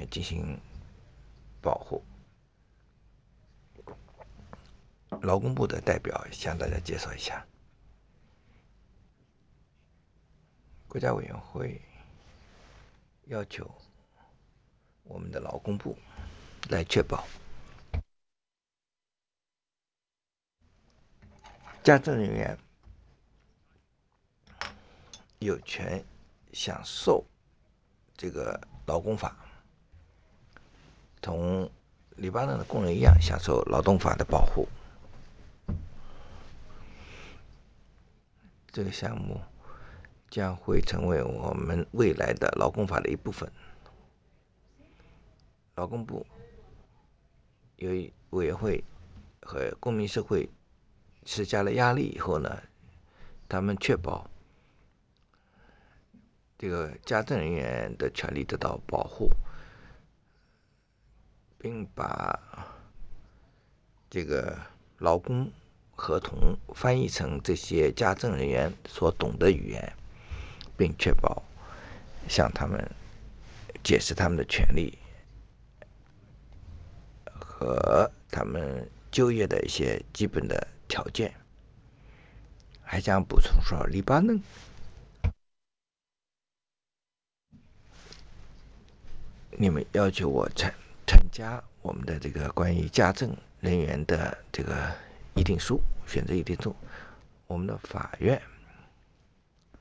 进行保护。劳工部的代表向大家介绍一下，国家委员会要求我们的劳工部来确保家政人员有权享受这个劳工法，同黎巴嫩的工人一样享受劳动法的保护。这个项目将会成为我们未来的劳工法的一部分。劳工部由于委员会和公民社会施加了压力以后呢，他们确保这个家政人员的权利得到保护，并把这个劳工合同翻译成这些家政人员所懂的语言，并确保向他们解释他们的权利和他们就业的一些基本的条件。还想补充说，黎巴嫩你们要求我参加我们的这个关于家政人员的这个议定书，选择议定书，我们的法院